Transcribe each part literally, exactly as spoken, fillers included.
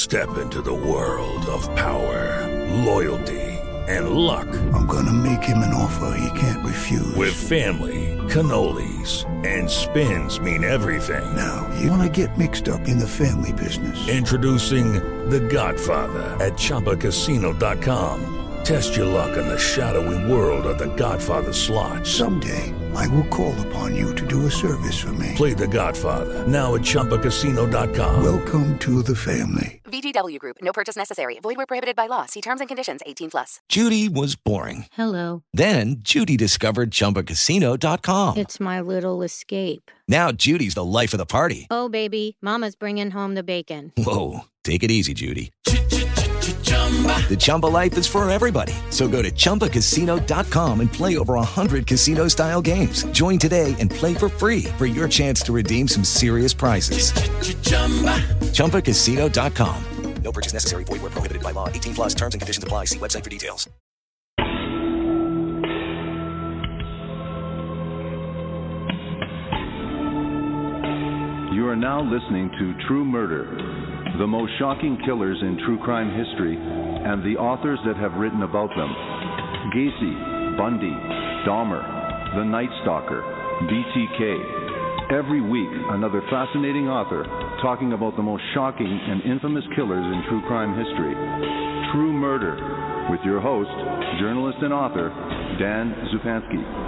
Step into the world of power, loyalty, and luck. I'm gonna make him an offer he can't refuse. With family, cannolis, and spins mean everything. Now, you wanna get mixed up in the family business. Introducing The Godfather at Chumba Casino dot com. Test your luck in the shadowy world of The Godfather slot. Someday, I will call upon you to do a service for me. Play The Godfather now at Chumba Casino dot com. Welcome to the family. V G W Group. No purchase necessary. Void where prohibited by law. See terms and conditions. eighteen plus. Judy was boring. Hello. Then Judy discovered Chumba Casino dot com. It's my little escape. Now Judy's the life of the party. Oh, baby, mama's bringing home the bacon. Whoa, take it easy, Judy. The Chumba life is for everybody. So go to Chumba Casino dot com and play over one hundred casino-style games. Join today and play for free for your chance to redeem some serious prizes. Chumba Casino dot com. No purchase necessary. Void where prohibited by law. eighteen plus terms and conditions apply. See website for details. You are now listening to True Murder, the most shocking killers in true crime history, and the authors that have written about them. Gacy, Bundy, Dahmer, The Night Stalker, B T K. Every week, another fascinating author talking about the most shocking and infamous killers in true crime history. True Murder, with your host, journalist and author, Dan Zupansky.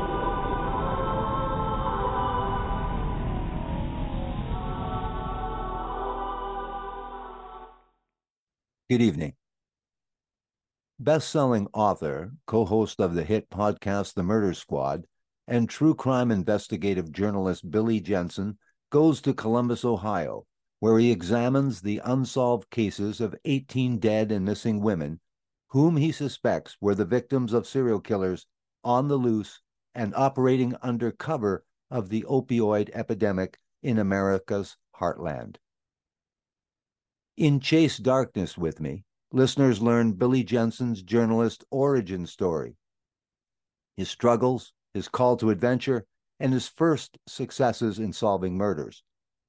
Good evening. Best-selling author, co-host of the hit podcast The Murder Squad, and true crime investigative journalist Billy Jensen goes to Columbus, Ohio, where he examines the unsolved cases of eighteen dead and missing women whom he suspects were the victims of serial killers on the loose and operating under cover of the opioid epidemic in America's heartland. In Chase Darkness with me, listeners learn Billy Jensen's journalist origin story, his struggles, his call to adventure, and his first successes in solving murders.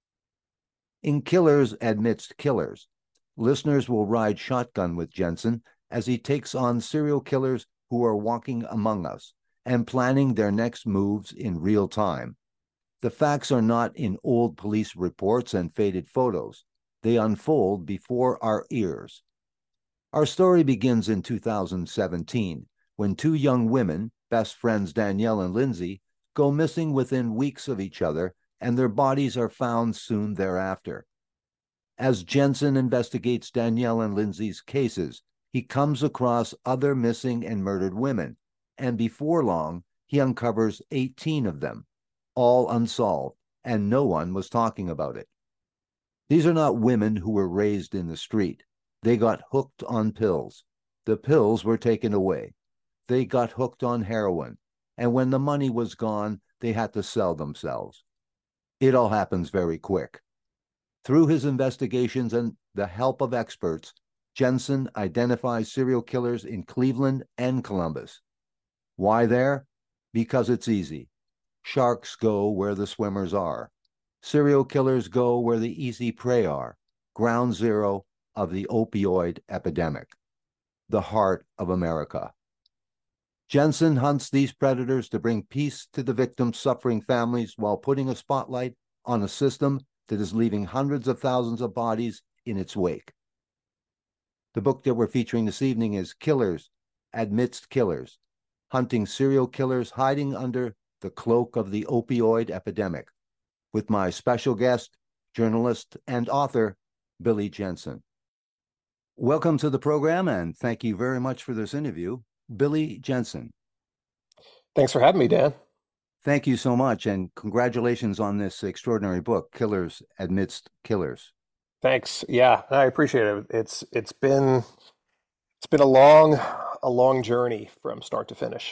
In Killers Amidst Killers, listeners will ride shotgun with Jensen as he takes on serial killers who are walking among us and planning their next moves in real time. The facts are not in old police reports and faded photos. They unfold before our ears. Our story begins in two thousand seventeen, when two young women, best friends Danielle and Lindsay, go missing within weeks of each other, and their bodies are found soon thereafter. As Jensen investigates Danielle and Lindsay's cases, he comes across other missing and murdered women, and before long, he uncovers eighteen of them, all unsolved, and no one was talking about it. These are not women who were raised in the street. They got hooked on pills. The pills were taken away. They got hooked on heroin. And when the money was gone, they had to sell themselves. It all happens very quick. Through his investigations and the help of experts, Jensen identifies serial killers in Cleveland and Columbus. Why there? Because it's easy. Sharks go where the swimmers are. Serial killers go where the easy prey are, ground zero of the opioid epidemic, the heart of America. Jensen hunts these predators to bring peace to the victims' suffering families while putting a spotlight on a system that is leaving hundreds of thousands of bodies in its wake. The book that we're featuring this evening is Killers Amidst Killers, hunting serial killers hiding under the cloak of the opioid epidemic, with my special guest, journalist, and author, Billy Jensen. Welcome to the program, and thank you very much for this interview, Billy Jensen. Thanks for having me, Dan. Thank you so much, and congratulations on this extraordinary book, Killers Amidst Killers. Thanks. Yeah, I appreciate it. It's it's been it's been a long a long journey from start to finish.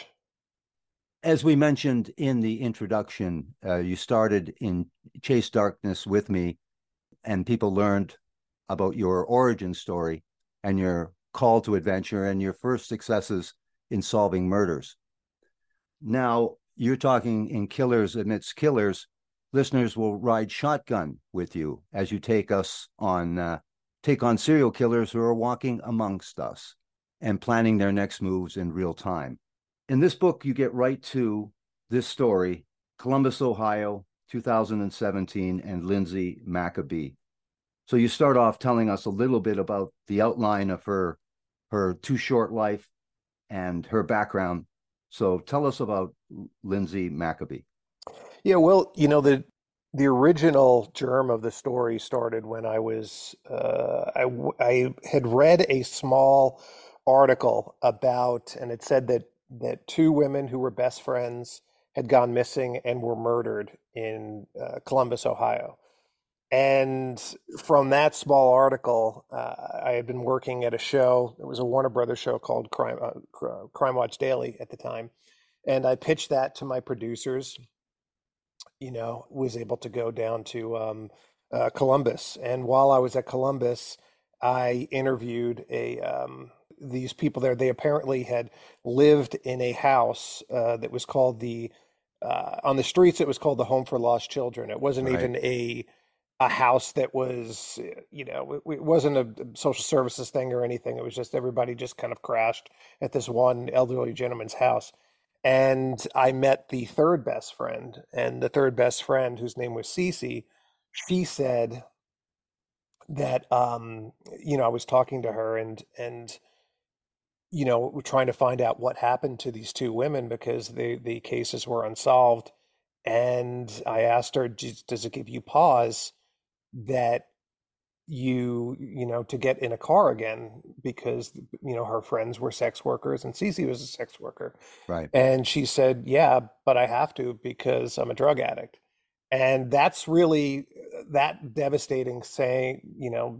As we mentioned in the introduction, uh, you started in Chase Darkness with me, and people learned about your origin story and your call to adventure and your first successes in solving murders. Now, you're talking in Killers Amidst Killers. Listeners will ride shotgun with you as you take us on uh, take on serial killers who are walking amongst us and planning their next moves in real time. In this book, you get right to this story, Columbus, Ohio, two thousand seventeen, and Lindsay Maccabee. So you start off telling us a little bit about the outline of her, her too short life and her background. So tell us about Lindsay Maccabee. Yeah, well, you know, the the original germ of the story started when I was, uh, I, I had read a small article about, and it said that that two women who were best friends had gone missing and were murdered in uh, Columbus, Ohio. And from that small article, uh, I had been working at a show. It was a Warner Brothers show called Crime, uh, Crime Watch Daily at the time. And I pitched that to my producers, you know, was able to go down to um, uh, Columbus. And while I was at Columbus, I interviewed a um, these people there. They apparently had lived in a house uh, that was called the, uh, on the streets, it was called the Home for Lost Children. It wasn't Right. even a a house that was, you know, it, it wasn't a social services thing or anything. It was just everybody just kind of crashed at this one elderly gentleman's house. And I met the third best friend, and the third best friend, whose name was Cece, she said that, um, you know, I was talking to her and, and, you know, we're trying to find out what happened to these two women because the, the cases were unsolved. And I asked her, does does it give you pause that you, you know, to get in a car again because, you know, her friends were sex workers and Cece was a sex worker. Right. And she said, yeah, but I have to because I'm a drug addict. And that's really that devastating saying, you know,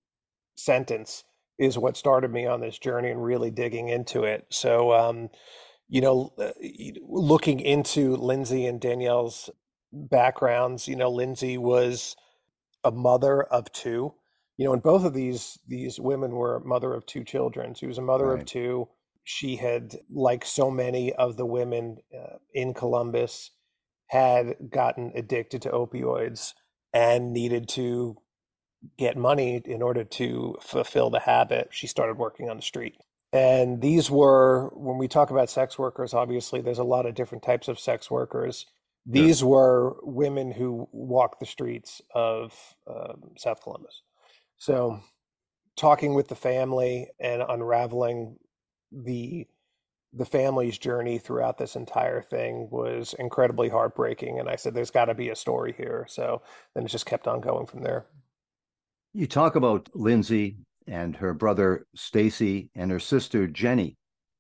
sentence is what started me on this journey and really digging into it. So, um, you know, uh, looking into Lindsay and Danielle's backgrounds, you know, Lindsay was a mother of two, you know, and both of these these women were a mother of two children. She was a mother Right. of two. She had, like so many of the women uh, in Columbus, had gotten addicted to opioids and needed to get money in order to fulfill the habit. She started working on the street. And these were, when we talk about sex workers, obviously there's a lot of different types of sex workers. These Sure. were women who walked the streets of um, South Columbus. So talking with the family and unraveling the the family's journey throughout this entire thing was incredibly heartbreaking. And I said, there's got to be a story here. So then it just kept on going from there. You talk about Lindsay and her brother Stacy and her sister Jenny,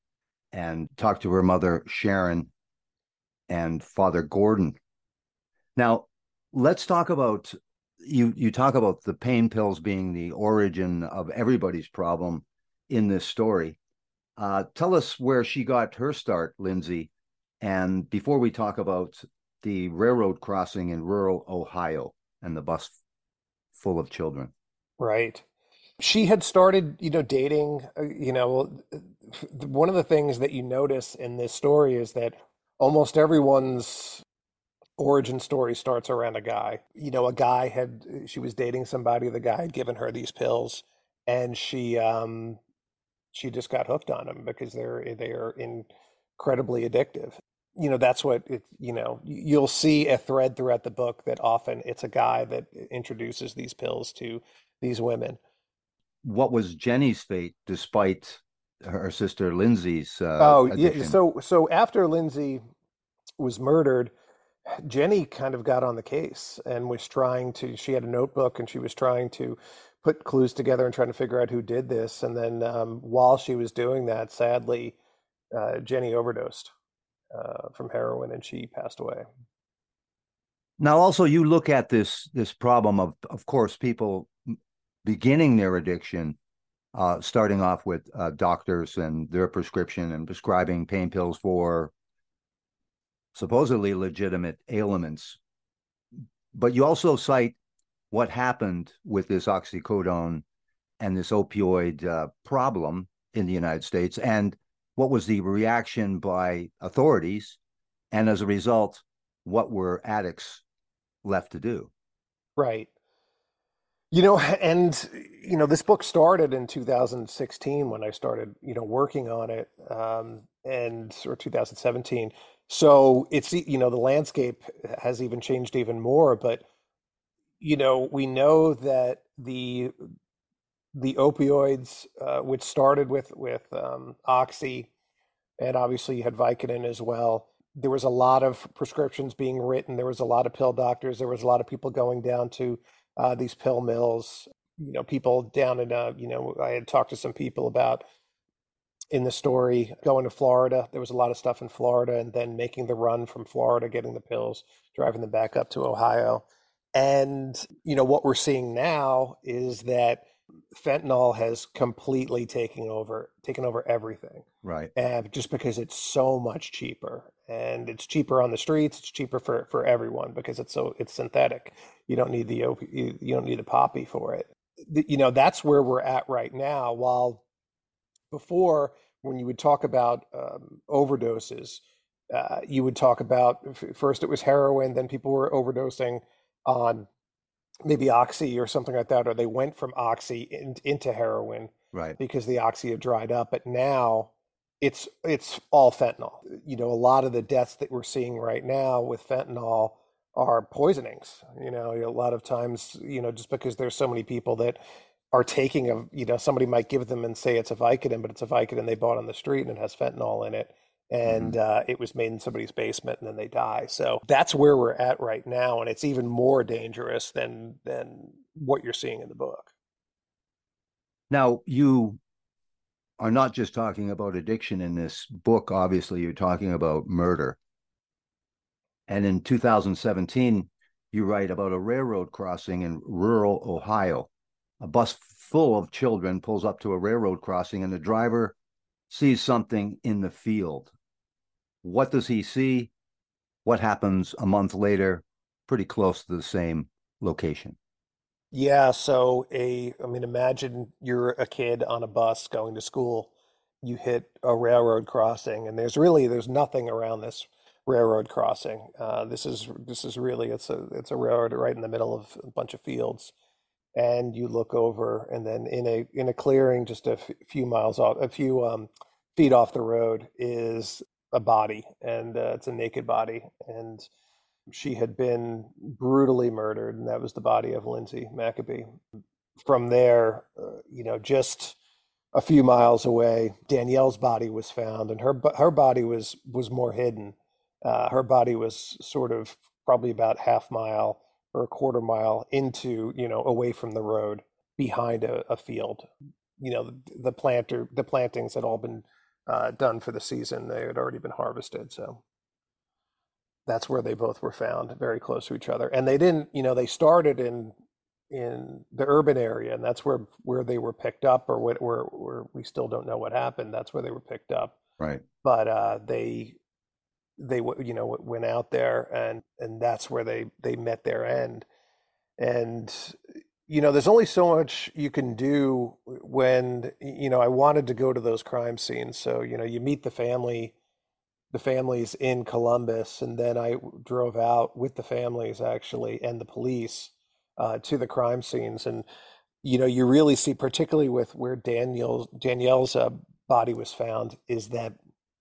and talk to her mother Sharon and Father Gordon. Now, let's talk about you. You talk about the pain pills being the origin of everybody's problem in this story. Uh, tell us where she got her start, Lindsay, and before we talk about the railroad crossing in rural Ohio and the bus full of children. Right. She had started, you know, dating, uh, you know, one of the things that you notice in this story is that almost everyone's origin story starts around a guy. You know, a guy had, she was dating somebody, the guy had given her these pills, and she, um, she just got hooked on them because they're, they are incredibly addictive. You know, that's what it, you know, you'll see a thread throughout the book that often it's a guy that introduces these pills to these women. What was Jenny's fate despite her sister Lindsay's uh, oh addiction? yeah so so after Lindsay was murdered, Jenny kind of got on the case and was trying to, she had a notebook and she was trying to put clues together and trying to figure out who did this. And then um, while she was doing that, sadly, uh, Jenny overdosed uh, from heroin and she passed away. Now, also, you look at this this problem of, of course, people beginning their addiction, uh, starting off with uh, doctors and their prescription and prescribing pain pills for supposedly legitimate ailments. But you also cite what happened with this oxycodone and this opioid uh, problem in the United States, and what was the reaction by authorities, and as a result, what were addicts left to do? Right. You know, and, you know, this book started in two thousand sixteen when I started, you know, working on it, um, and or two thousand seventeen. So it's, you know, the landscape has even changed even more. But, you know, we know that the the opioids, uh, which started with with um, Oxy, and obviously you had Vicodin as well. There was a lot of prescriptions being written. There was a lot of pill doctors. There was a lot of people going down to uh, these pill mills. You know, people down in, uh, you know, I had talked to some people about in the story going to Florida. There was a lot of stuff in Florida, and then making the run from Florida, getting the pills, driving them back up to Ohio. And, you know, what we're seeing now is that fentanyl has completely taken over, taken over everything. Right. And just because it's so much cheaper, and it's cheaper on the streets, it's cheaper for, for everyone because it's so it's synthetic. You don't need the op- you, you don't need the poppy for it. The, you know, that's where we're at right now. While before, when you would talk about um, overdoses, uh, you would talk about first it was heroin, then people were overdosing on maybe Oxy or something like that, or they went from Oxy in, into heroin, right, because the Oxy had dried up. But now it's it's all fentanyl. You know, a lot of the deaths that we're seeing right now with fentanyl are poisonings. You know, a lot of times, you know, just because there's so many people that are taking a, you know, somebody might give them and say it's a Vicodin, but it's a Vicodin they bought on the street and it has fentanyl in it. And mm-hmm. uh, it was made in somebody's basement, and then they die. So that's where we're at right now, and it's even more dangerous than than what you're seeing in the book. Now, you are not just talking about addiction in this book. Obviously, you're talking about murder. And in two thousand seventeen, you write about a railroad crossing in rural Ohio. A bus full of children pulls up to a railroad crossing, and the driver sees something in the field. What does he see? What happens a month later, pretty close to the same location? Yeah, so a, I mean, imagine you're a kid on a bus going to school. You hit a railroad crossing, and there's really there's nothing around this railroad crossing. Uh, this is this is really it's a it's a railroad right in the middle of a bunch of fields, and you look over, and then in a in a clearing just a f- few miles off, a few um, feet off the road is a body, and uh, it's a naked body, and she had been brutally murdered, and that was the body of Lindsay Maccabee. From there, uh, you know, just a few miles away, Danielle's body was found, and her her body was was more hidden. Uh, her body was sort of probably about half mile or a quarter mile into, you know, away from the road, behind a, a field. You know, the, the planter the plantings had all been uh, done for the season. They had already been harvested, so that's where they both were found, very close to each other. And they didn't, you know, they started in in the urban area, and that's where where they were picked up, or where where, where we still don't know what happened. That's where they were picked up. Right. But uh, they they you know went out there, and and that's where they they met their end. And you know, there's only so much you can do when, you know, I wanted to go to those crime scenes. So, you know, you meet the family, the families in Columbus, and then I drove out with the families actually and the police uh, to the crime scenes. And, you know, you really see, particularly with where Daniel, Danielle's uh, body was found, is that,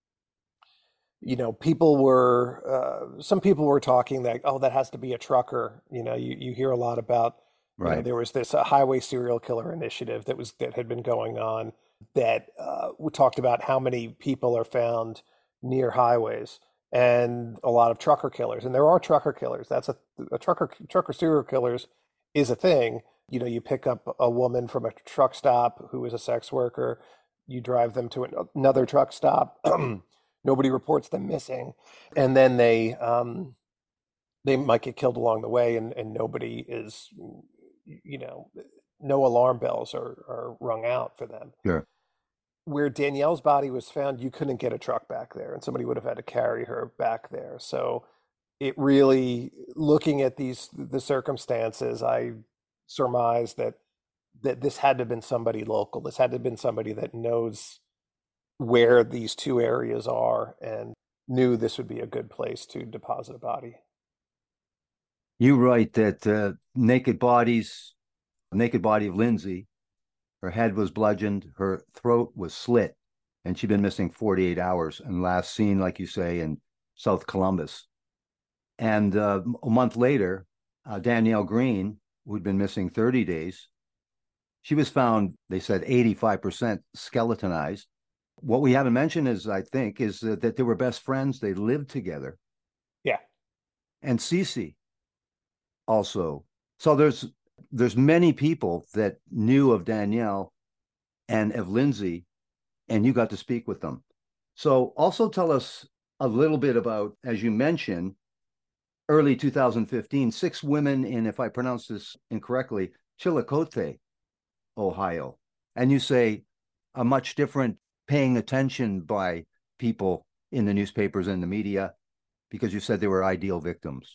you know, people were, uh, some people were talking that, oh, that has to be a trucker. You know, you, you hear a lot about, right. You know, there was this uh, highway serial killer initiative that was, that had been going on, that uh, we talked about how many people are found near highways, and a lot of trucker killers. And there are trucker killers. That's a, a trucker, trucker serial killers is a thing. You know, you pick up a woman from a truck stop who is a sex worker, you drive them to another truck stop. Nobody reports them missing, and then they um, they might get killed along the way, and, and nobody is, you know, no alarm bells are, are rung out for them. Sure. Where Danielle's body was found, you couldn't get a truck back there, and somebody would have had to carry her back there. So it really, looking at these the circumstances, I surmise that that this had to have been somebody local. This had to have been somebody that knows where these two areas are and knew this would be a good place to deposit a body. You write that uh, naked bodies naked body of Lindsay. Her head was bludgeoned, her throat was slit, and she'd been missing forty-eight hours and last seen, like you say, in South Columbus. And uh, a month later, uh, Danielle Green, who'd been missing thirty days, she was found, they said, eighty-five percent skeletonized. What we haven't mentioned is, I think, is that, that they were best friends. They lived together. Yeah. And Cece also. So there's there's many people that knew of Danielle and of Lindsay, and you got to speak with them. So also tell us a little bit about, as you mentioned, early two thousand fifteen, six women in, if I pronounce this incorrectly, Chillicothe, Ohio. And you say a much different paying attention by people in the newspapers and the media, because you said they were ideal victims.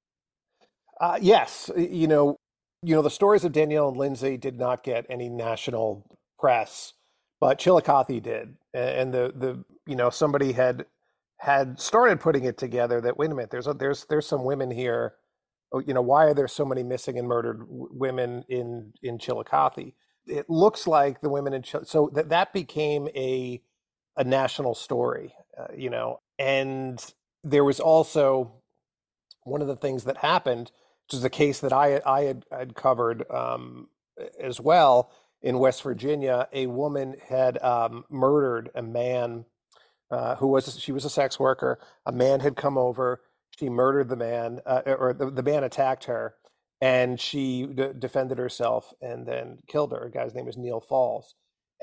Uh, yes. You know, you know, the stories of Danielle and Lindsay did not get any national press, but Chillicothe did. And the, the, you know, somebody had, had started putting it together that, wait a minute, there's a, there's, there's some women here. You know, why are there so many missing and murdered w- women in, in Chillicothe? It looks like the women in Chile, so that that became a a national story, uh, you know. And there was also one of the things that happened, which is a case that I I had, had covered um, as well in West Virginia. A woman had um, murdered a man uh, who was she was a sex worker. A man had come over. She murdered the man, uh, or the, the man attacked her. And she d- defended herself and then killed her. A guy's name is Neil Falls.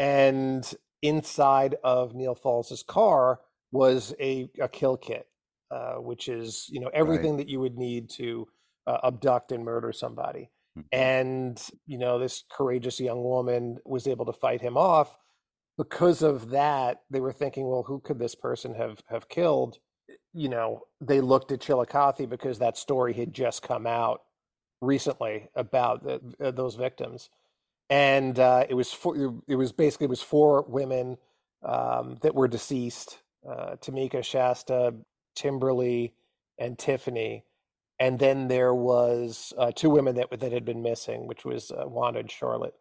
And inside of Neil Falls's car was a, a kill kit, uh, which is, you know, everything right. that you would need to uh, abduct and murder somebody. Mm-hmm. And, you know, this courageous young woman was able to fight him off. Because of that, they were thinking, well, who could this person have, have killed? You know, they looked at Chillicothe because that story had just come out recently about the, uh, those victims, and uh, it was four, it was basically it was four women um, that were deceased: uh, Tamika, Shasta, Timberly, and Tiffany. And then there was uh, two women that that had been missing, which was uh, Wanda and Charlotte.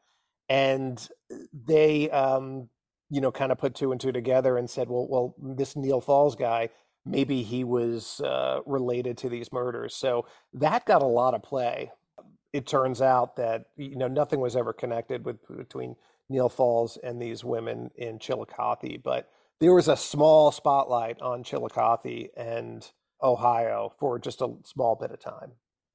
And they, um, you know, kind of put two and two together and said, well, well, this Neil Falls guy, maybe he was uh, related to these murders. So that got a lot of play. It turns out that, you know, nothing was ever connected with between Neil Falls and these women in Chillicothe, but there was a small spotlight on Chillicothe and Ohio for just a small bit of time.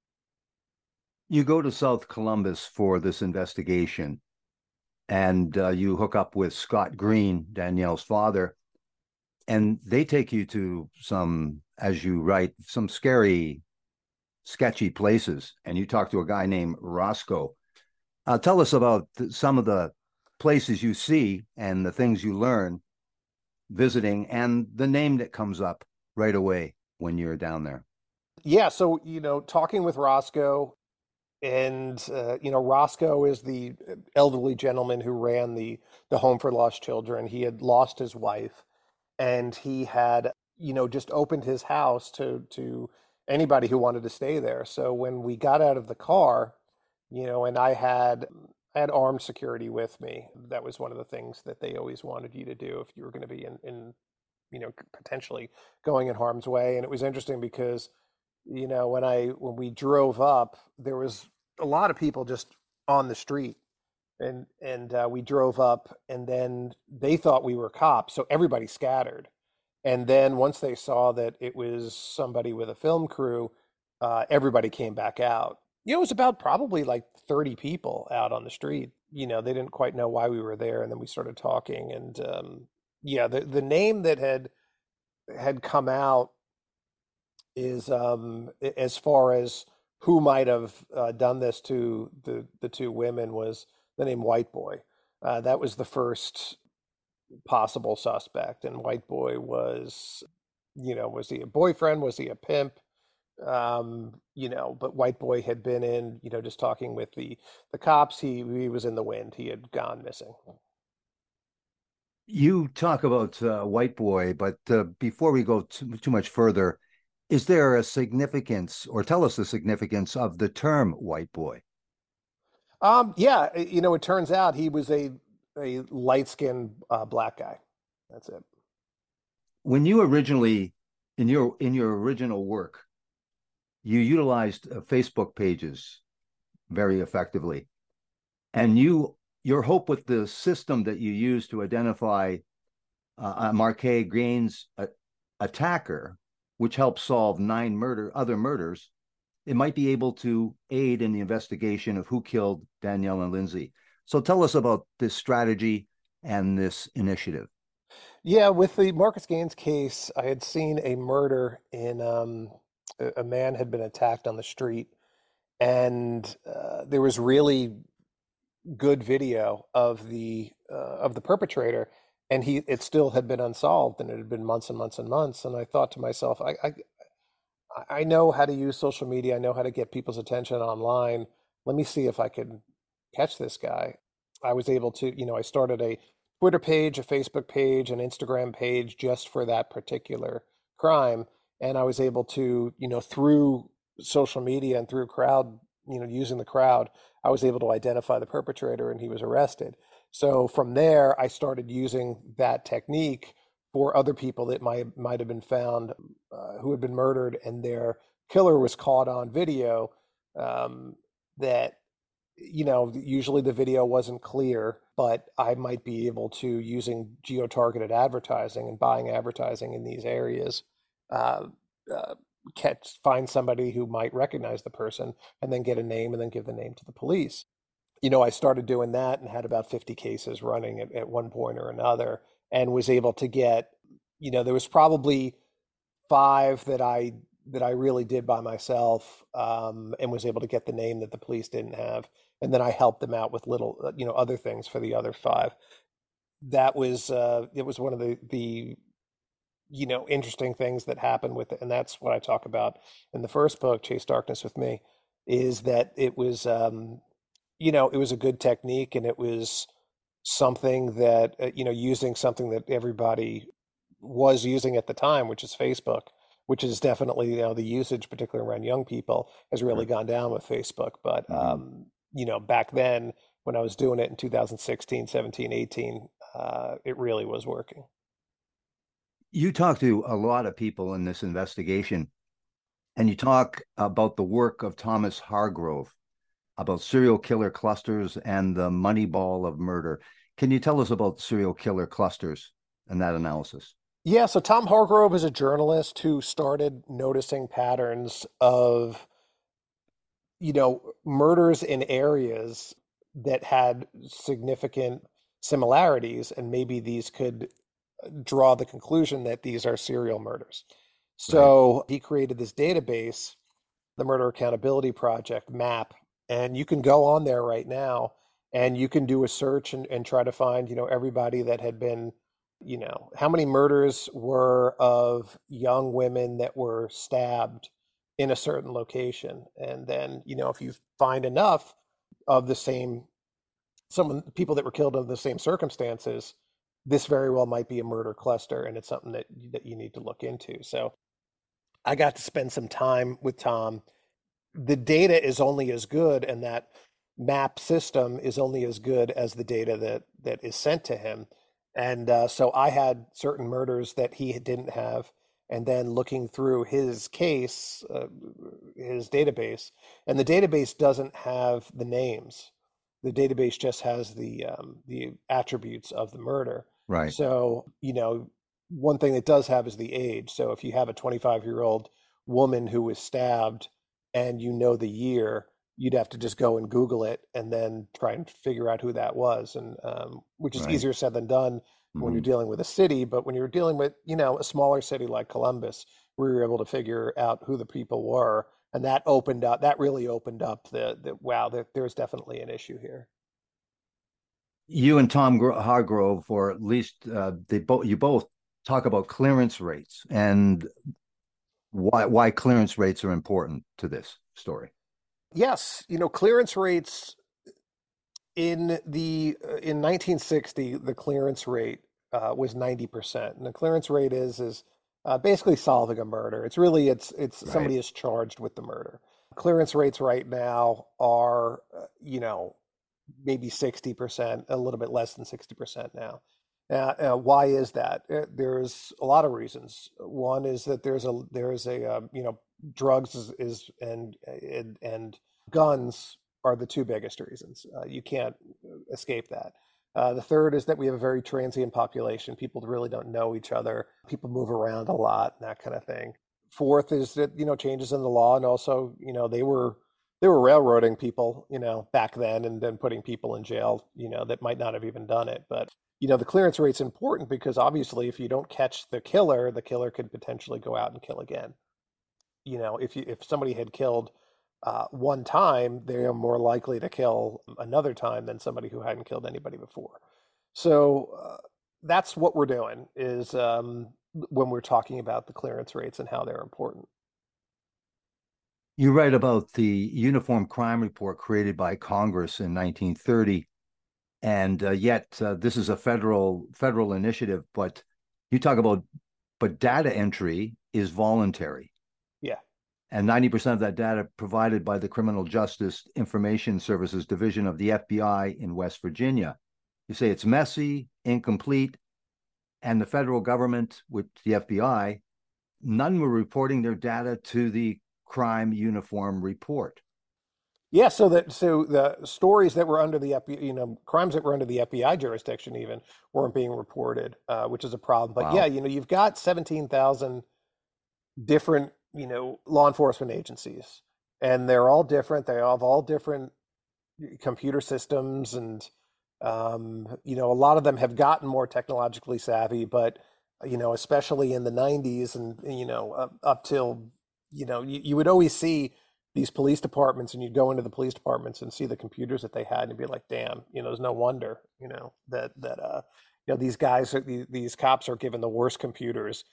You go to South Columbus for this investigation, and uh, you hook up with Scott Green, Danielle's father, and they take you to some, as you write, some scary, sketchy places. And you talk to a guy named Roscoe. Uh, tell us about th- some of the places you see and the things you learn visiting, and the name that comes up right away when you're down there. Yeah. So, you know, talking with Roscoe, and, uh, you know, Roscoe is the elderly gentleman who ran the, the Home for Lost Children. He had lost his wife, and he had, you know, just opened his house to, to anybody who wanted to stay there. So when we got out of the car, you know, and I had, I had armed security with me. That was one of the things that they always wanted you to do if you were going to be in, in, you know, potentially going in harm's way. And it was interesting because, you know, when I, when we drove up, there was a lot of people just on the street, and, and uh, we drove up, and then they thought we were cops. So everybody scattered. And then once they saw that it was somebody with a film crew, uh, everybody came back out. You know, it was about probably like thirty people out on the street. You know, they didn't quite know why we were there. And then we started talking, and um, yeah, the, the name that had, had come out is um, as far as who might have uh, done this to the, the two women was the name White Boy. Uh, that was the first possible suspect. And White Boy was, you know, was he a boyfriend? Was he a pimp? Um, you know, but White Boy had been in, you know, just talking with the, the cops. He, he was in the wind. He had gone missing. You talk about uh, White Boy, but uh, before we go too, too much further, is there a significance, or tell us the significance of the term white boy? Um, yeah, you know, it turns out he was a a light-skinned uh, black guy. That's it. When you originally, in your in your original work, you utilized uh, Facebook pages very effectively, and you your hope with the system that you used to identify uh, Marquet Gaines' uh, attacker, which helped solve nine murder other murders, it might be able to aid in the investigation of who killed Danielle and Lindsay. So tell us about this strategy and this initiative. Yeah, with the Marcus Gaines case, I had seen a murder in um, a, a man had been attacked on the street, and uh, there was really good video of the uh, of the perpetrator, and he it still had been unsolved, and it had been months and months and months. And I thought to myself, I I, I know how to use social media. I know how to get people's attention online. Let me see if I could catch this guy. I was able to, you know, I started a Twitter page, a Facebook page, an Instagram page just for that particular crime. And I was able to, you know, through social media and through crowd, you know, using the crowd, I was able to identify the perpetrator, and he was arrested. So from there, I started using that technique for other people that might might have been found uh, who had been murdered, and their killer was caught on video. Um, that, you know, usually the video wasn't clear, but I might be able to, using geo-targeted advertising and buying advertising in these areas, uh, uh, catch find somebody who might recognize the person, and then get a name, and then give the name to the police. You know, I started doing that and had about fifty cases running at, at one point or another, and was able to get, you know, there was probably five that I that I really did by myself, um, and was able to get the name that the police didn't have. And then I helped them out with little, you know, other things for the other five. That was, uh, it was one of the, the, you know, interesting things that happened with it. And that's what I talk about in the first book, Chase Darkness with Me, is that it was, um, you know, it was a good technique, and it was something that, uh, you know, using something that everybody was using at the time, which is Facebook, which is definitely, you know, the usage, particularly around young people, has really gone down with Facebook. But, um, you know, back then when I was doing it in two thousand sixteen, seventeen, eighteen, uh, it really was working. You talk to a lot of people in this investigation, and you talk about the work of Thomas Hargrove, about serial killer clusters and the money ball of murder. Can you tell us about serial killer clusters and that analysis? Yeah, so Tom Hargrove is a journalist who started noticing patterns of, you know, murders in areas that had significant similarities, and maybe these could draw the conclusion that these are serial murders. So right. He created this database, the Murder Accountability Project, MAP, and you can go on there right now and you can do a search and, and try to find, you know, everybody that had been, you know, how many murders were of young women that were stabbed in a certain location. And then, you know, if you find enough of the same, some people that were killed under the same circumstances, this very well might be a murder cluster, and it's something that, that you need to look into. So I got to spend some time with Tom. The data is only as good, and that MAP system is only as good as the data that, that is sent to him. And uh, so I had certain murders that he didn't have, and then looking through his case, uh, his database, and the database doesn't have the names. The database just has the um, the attributes of the murder. Right. So, you know, one thing it does have is the age. So if you have a twenty-five-year-old woman who was stabbed and you know the year, you'd have to just go and Google it and then try and figure out who that was, and um, which is right. easier said than done when mm-hmm. you're dealing with a city. But when you're dealing with, you know, a smaller city like Columbus, we were able to figure out who the people were, and that opened up. That really opened up the the wow. There, there's definitely an issue here. You and Tom Hargrove, or at least uh, they both, you both talk about clearance rates and why why clearance rates are important to this story. Yes, you know, clearance rates in the uh, in nineteen sixty, the clearance rate uh, was ninety percent, and the clearance rate is is uh, basically solving a murder. It's really it's it's right. somebody is charged with the murder. Clearance rates right now are uh, you know maybe sixty percent, a little bit less than sixty percent now. Uh, uh, why is that? Uh, There's a lot of reasons. One is that there's a there's a uh, you know drugs is, is and and and guns are the two biggest reasons. Uh, you can't escape that. Uh, the third is that we have a very transient population. People really don't know each other. People move around a lot, and that kind of thing. Fourth is that you know changes in the law, and also you know they were they were railroading people, you know, back then, and then putting people in jail, you know, that might not have even done it. But you know, the clearance rate's important because obviously, if you don't catch the killer, the killer could potentially go out and kill again. You know, if you if somebody had killed uh, one time, they are more likely to kill another time than somebody who hadn't killed anybody before. So uh, that's what we're doing is um, when we're talking about the clearance rates and how they're important. You write about the Uniform Crime Report created by Congress in nineteen thirty, and uh, yet uh, this is a federal federal initiative. But you talk about, but data entry is voluntary. Yeah. And ninety percent of that data provided by the Criminal Justice Information Services Division of the F B I in West Virginia. You say it's messy, incomplete, and the federal government, with the F B I, none were reporting their data to the Crime Uniform Report. Yeah, so that so the stories that were under the F B I, you know, crimes that were under the F B I jurisdiction even weren't being reported, uh, which is a problem. But Wow. yeah, you know, you've got seventeen thousand different, you know, law enforcement agencies, and they're all different. They have all different computer systems, and um, you know, a lot of them have gotten more technologically savvy. But you know, especially in the nineties, and you know, up, up till you know, you, you would always see these police departments, and you'd go into the police departments and see the computers that they had, and you'd be like, damn, you know, there's no wonder, you know, that that uh, you know, these guys, are, these, these cops are given the worst computers.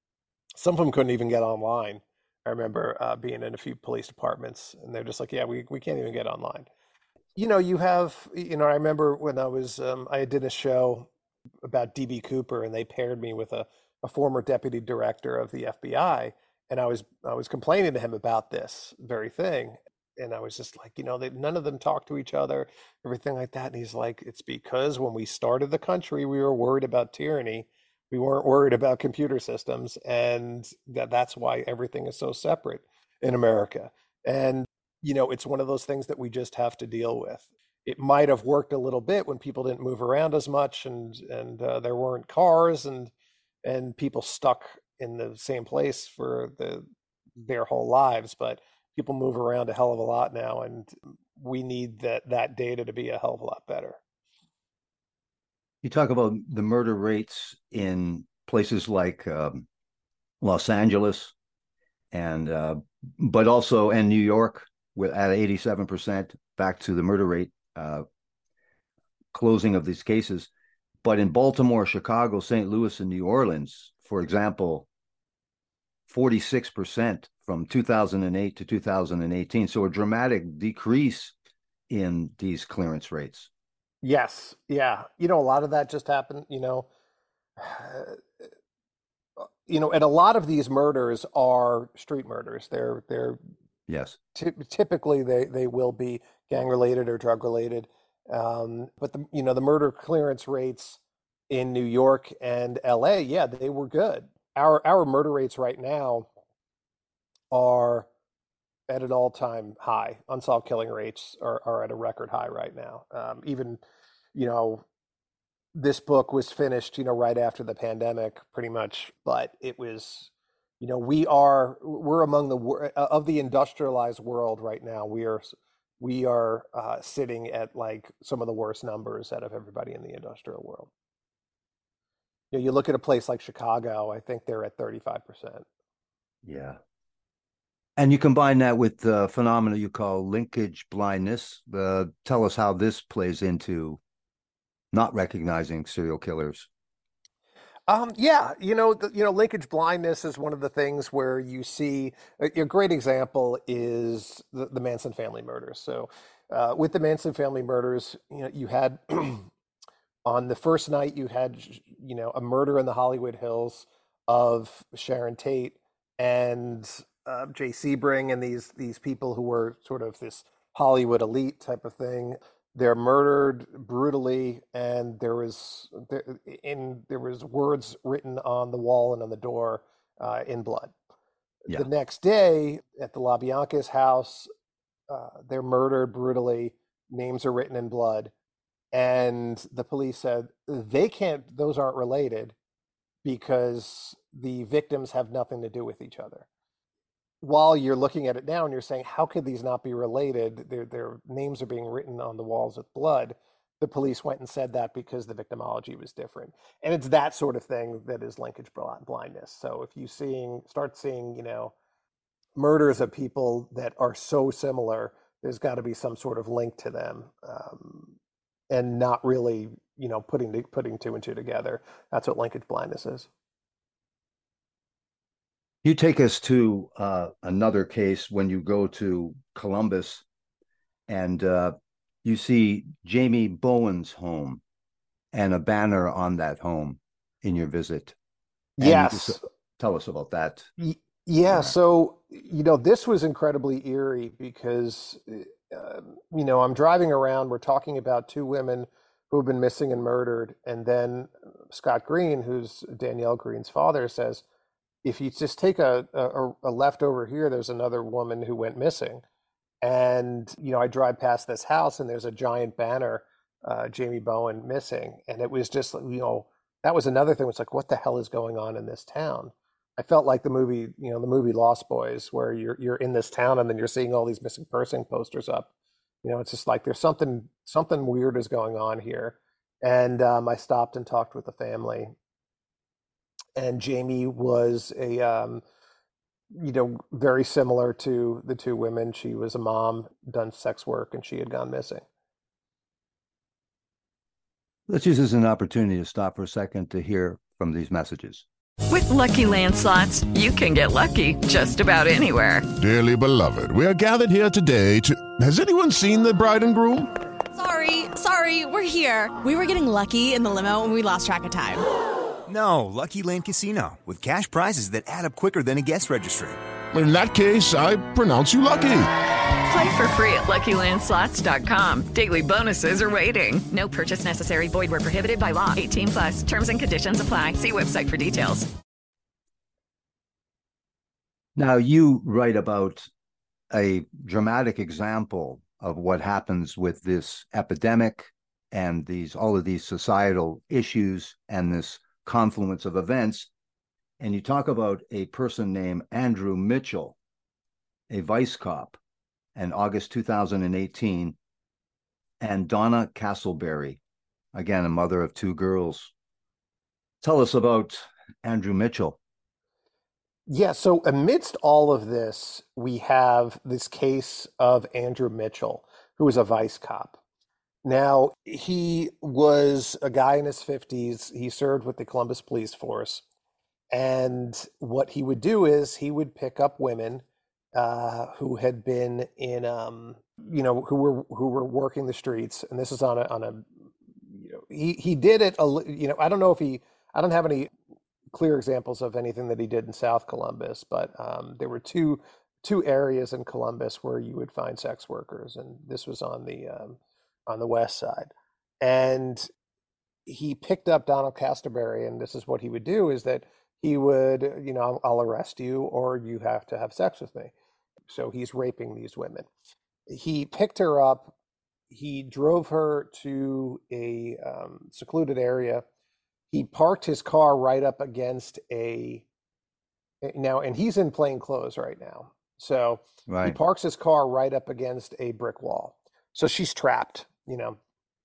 Some of them couldn't even get online. I remember uh, being in a few police departments, and they're just like, yeah, we we can't even get online. You know, you have, you know, I remember when I was, um, I did a show about D B Cooper, and they paired me with a, a former deputy director of the F B I. And I was I was complaining to him about this very thing, and I was just like, you know, they, none of them talk to each other, everything like that. And he's like, it's because when we started the country, we were worried about tyranny, we weren't worried about computer systems, and that that's why everything is so separate in America. And you know, it's one of those things that we just have to deal with. It might have worked a little bit when people didn't move around as much, and and uh, there weren't cars, and and people stuck in the same place for the their whole lives, but people move around a hell of a lot now, and we need that that data to be a hell of a lot better. You talk about the murder rates in places like um, Los Angeles, and uh, but also in New York, with at eighty-seven percent, back to the murder rate uh, closing of these cases. But in Baltimore, Chicago, Saint Louis, and New Orleans, for example, forty-six percent from two thousand eight to two thousand eighteen. So a dramatic decrease in these clearance rates. Yes. Yeah. You know, a lot of that just happened, you know, you know, and a lot of these murders are street murders. They're, they're, yes, ty- typically they, they will be gang related or drug related. Um, but the, you know, the murder clearance rates in New York and L A, yeah, they were good. Our our murder rates right now are at an all-time high. Unsolved killing rates are, are at a record high right now. Um, even, you know, this book was finished, you know, right after the pandemic, pretty much. But it was, you know, we are we're among the of the industrialized world right now. We are we are uh, sitting at like some of the worst numbers out of everybody in the industrial world. You know, you look at a place like Chicago, I think they're at thirty-five percent. Yeah. And you combine that with the phenomena you call linkage blindness. Uh, tell us how this plays into not recognizing serial killers. Um, yeah, you know, the, you know, linkage blindness is one of the things where you see a, a great example is the, the Manson family murders. So, uh, with the Manson family murders, you know, you had on the first night you had, you know, a murder in the Hollywood Hills of Sharon Tate and uh, Jay Sebring and these these people who were sort of this Hollywood elite type of thing. They're murdered brutally, and there was there, in there was words written on the wall and on the door uh, in blood. Yeah. The next day at the LaBianca's house, uh, they're murdered brutally. Names are written in blood, and the police said they can't; those aren't related because the victims have nothing to do with each other. While you're looking at it now and you're saying, how could these not be related? Their their names are being written on the walls with blood. The police went and said that because the victimology was different. And it's that sort of thing that is linkage blindness. So if you seeing start seeing, you know, murders of people that are so similar, there's got to be some sort of link to them, um, and not really, you know, putting putting two and two together. That's what linkage blindness is. You take us to uh, another case when you go to Columbus and uh, you see Jamie Bowen's home and a banner on that home in your visit. And yes. You, tell us about that. Yeah, yeah. So, you know, this was incredibly eerie because, uh, you know, I'm driving around. We're talking about two women who have been missing and murdered. And then Scott Green, who's Danielle Green's father, says, if you just take a, a, a left over here, there's another woman who went missing. And, you know, I drive past this house and there's a giant banner, uh, Jamie Bowen missing. And it was just, you know, that was another thing. It's like, what the hell is going on in this town? I felt like the movie, you know, the movie Lost Boys, where you're you're in this town and then you're seeing all these missing person posters up. You know, it's just like there's something something weird is going on here. And um, I stopped and talked with the family. And Jamie was a, um, you know, very similar to the two women. She was a mom, done sex work, and she had gone missing. Let's use this as an opportunity to stop for a second to hear from these messages. With Lucky Land Slots, you can get lucky just about anywhere. Dearly beloved, we are gathered here today to... Has anyone seen the bride and groom? Sorry, sorry, we're here. We were getting lucky in the limo and we lost track of time. No, Lucky Land Casino, with cash prizes that add up quicker than a guest registry. In that case, I pronounce you lucky. Play for free at Lucky Land Slots dot com. Daily bonuses are waiting. No purchase necessary. Void where prohibited by law. eighteen plus. Terms and conditions apply. See website for details. Now, you write about a dramatic example of what happens with this epidemic and these all of these societal issues and this confluence of events. And you talk about a person named Andrew Mitchell, a vice cop, in August two thousand eighteen, and Donna Castleberry, again, a mother of two girls. Tell us about Andrew Mitchell. Yeah, so amidst all of this, we have this case of Andrew Mitchell, who was a vice cop. Now, he was a guy in his fifties. He served with the Columbus Police Force. And what he would do is he would pick up women uh, who had been in, um, you know, who were who were working the streets. And this is on a, on a, you know, he, he did it, a, you know, I don't know if he, I don't have any clear examples of anything that he did in South Columbus, but um, there were two two areas in Columbus where you would find sex workers. And this was on the, um, on the west side. And he picked up Donald Castleberry, and this is what he would do is that he would, you know, I'll arrest you or you have to have sex with me. So he's raping these women. He picked her up. He drove her to a um, secluded area. He parked his car right up against a, now, and he's in plain clothes right now. So right. He parks his car right up against a brick wall. So she's trapped, you know,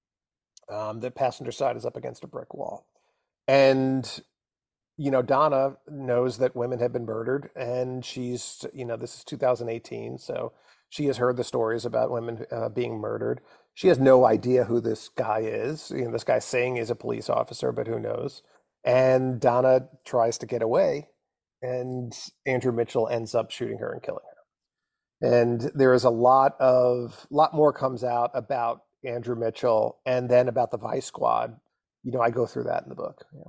um, the passenger side is up against a brick wall. And, you know, Donna knows that women have been murdered, and she's, you know, this is two thousand eighteen. So she has heard the stories about women uh, being murdered. She has no idea who this guy is. You know, this guy's saying he's a police officer, but who knows? And Donna tries to get away, and Andrew Mitchell ends up shooting her and killing her. And there is a lot of, lot more comes out about Andrew Mitchell and then about the Vice Squad. You know, I go through that in the book. Yeah.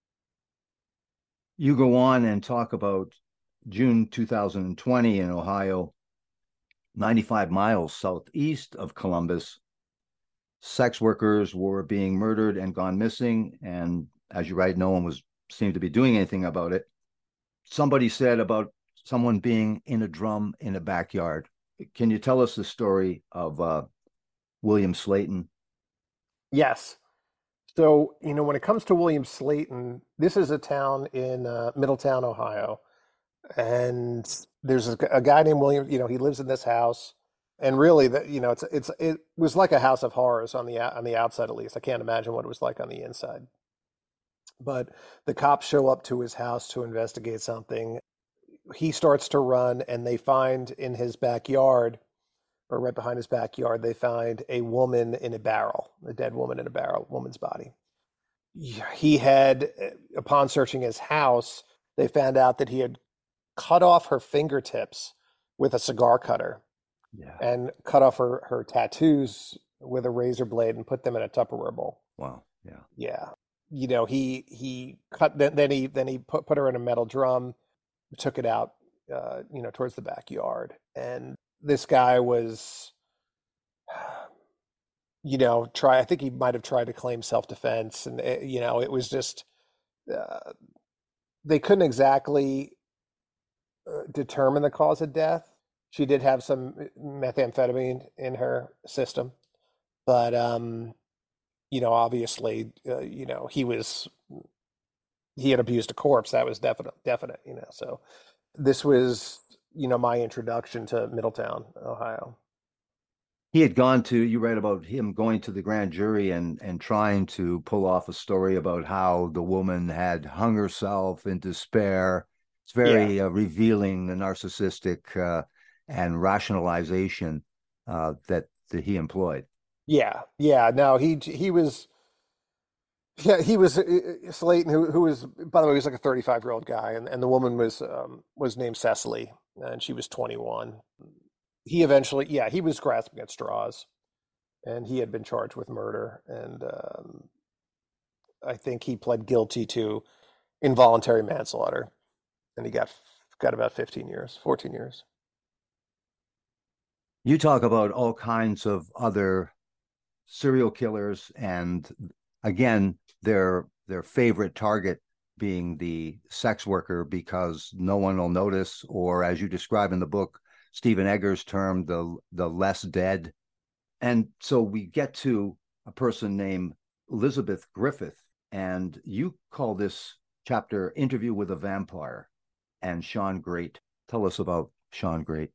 You go on and talk about June two thousand twenty in Ohio, ninety-five miles southeast of Columbus. sex workers were being murdered and gone missing. And as you write, no one was seemed to be doing anything about it. Somebody said about someone being in a drum in a backyard. Can you tell us the story of uh, William Slayton? Yes. So, you know, when it comes to William Slayton, this is a town in uh, Middletown, Ohio. And there's a, a guy named William, you know, he lives in this house. And really, that you know, it's it's it was like a house of horrors on the on the outside, at least. I can't imagine what it was like on the inside. But the cops show up to his house to investigate something. He starts to run, and they find in his backyard, or right behind his backyard, they find a woman in a barrel, a dead woman in a barrel, woman's body. He had, upon searching his house, they found out that he had cut off her fingertips with a cigar cutter. Yeah. And cut off her, her tattoos with a razor blade and put them in a Tupperware bowl. Wow. Yeah. Yeah. You know, he he cut then, then he then he put, put her in a metal drum, took it out uh, you know, towards the backyard. And this guy was you know, try I think he might have tried to claim self-defense, and it, you know, it was just uh, they couldn't exactly uh, determine the cause of death. She did have some methamphetamine in her system, but, um, you know, obviously, uh, you know, he was, he had abused a corpse. That was definite, definite, you know, so this was, you know, my introduction to Middletown, Ohio. He had gone to, you read about him going to the grand jury and, and trying to pull off a story about how the woman had hung herself in despair. It's very yeah. uh, revealing, the narcissistic, uh, and rationalization uh, that, that he employed. Yeah, yeah. No, he he was, yeah, he was uh, Slayton, who who was, by the way, he was like a thirty-five year old guy, and, and the woman was um, was named Cecily, and she was twenty-one. He eventually, yeah, he was grasping at straws, and he had been charged with murder, and um, I think he pled guilty to involuntary manslaughter, and he got got about fifteen years, fourteen years. You talk about all kinds of other serial killers, and again, their their favorite target being the sex worker because no one will notice, or as you describe in the book, Stephen Eggers' term, the the less dead. And so we get to a person named Elizabeth Griffith, and you call this chapter "Interview with a Vampire" and Shawn Grate. Tell us about Shawn Grate.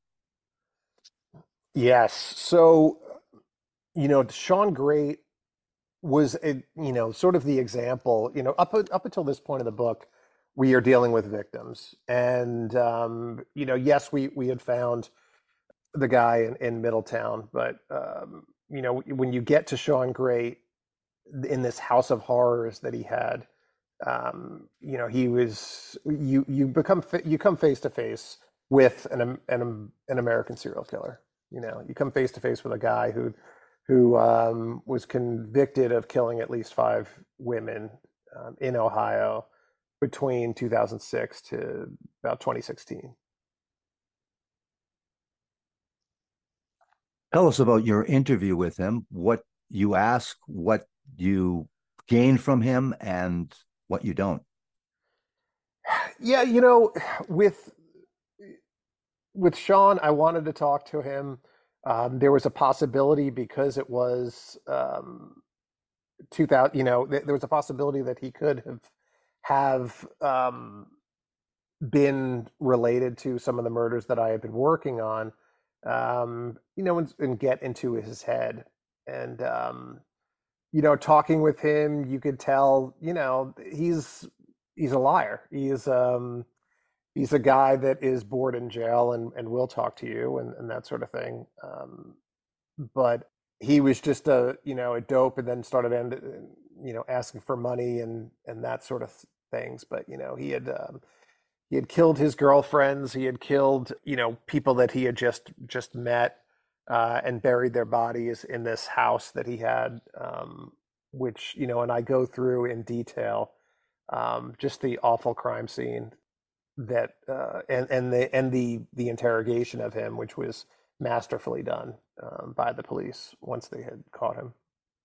Yes. So, you know, Shawn Grate was, a, you know, sort of the example, you know, up, up until this point in the book, we are dealing with victims. And, um, you know, yes, we, we had found the guy in, in Middletown, but, um, you know, when you get to Shawn Grate in this house of horrors that he had, um, you know, he was, you, you become, you come face to face with an, an, an American serial killer. You know, you come face to face with a guy who, who um, was convicted of killing at least five women um, in Ohio between two thousand six to about twenty sixteen. Tell us about your interview with him, what you ask, what you gain from him, and what you don't. Yeah, you know, with with Shawn, I wanted to talk to him. Um, there was a possibility because it was um, two thousand. You know, th- there was a possibility that he could have have um, been related to some of the murders that I had been working on. Um, you know, and, and get into his head, and um, you know, talking with him, you could tell. You know, he's he's a liar. He's um, He's a guy that is bored in jail and, and will talk to you and, and that sort of thing. Um, but he was just a, you know, a dope, and then started, end, you know, asking for money and, and that sort of things. But, you know, he had, um, he had killed his girlfriends. He had killed, you know, people that he had just, just met uh, and buried their bodies in this house that he had, um, which, you know, and I go through in detail um, just the awful crime scene that uh, and and the and the the interrogation of him, which was masterfully done um, by the police once they had caught him.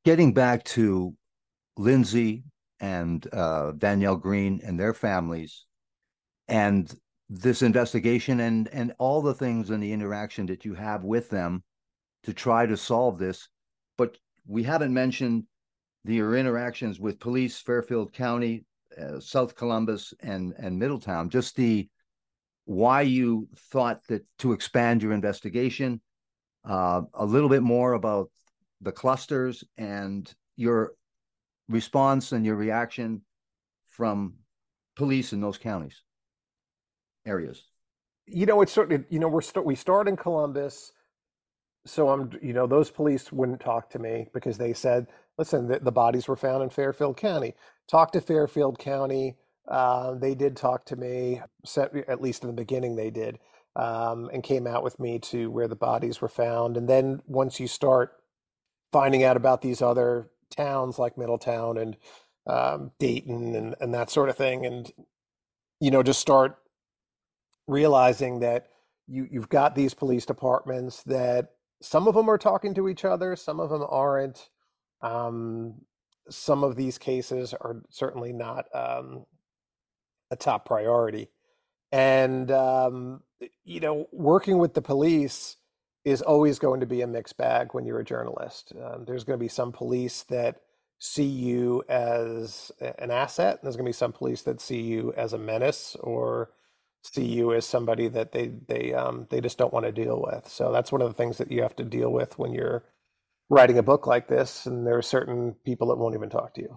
Getting back to Lindsay and uh, Danielle Green and their families and this investigation and, and all the things and the interaction that you have with them to try to solve this. But we haven't mentioned your interactions with police, Fairfield County, uh, South Columbus, and, and Middletown, just the why you thought that to expand your investigation, uh, a little bit more about the clusters and your response and your reaction from police in those counties, areas. You know, it's certainly, you know, we're st- we start in Columbus. So I'm, you know, those police wouldn't talk to me because they said, listen, the, the bodies were found in Fairfield County. Talk to Fairfield County. Uh, they did talk to me, at least in the beginning they did, um, and came out with me to where the bodies were found. And then once you start finding out about these other towns like Middletown and um, Dayton and, and that sort of thing, and, you know, just start realizing that you, you've got these police departments that some of them are talking to each other, some of them aren't. Um, some of these cases are certainly not um, a top priority. And, um, you know, working with the police is always going to be a mixed bag when you're a journalist. Um, there's going to be some police that see you as an asset, and there's going to be some police that see you as a menace or see you as somebody that they they um, they just don't want to deal with. So that's one of the things that you have to deal with when you're writing a book like this, and there are certain people that won't even talk to you.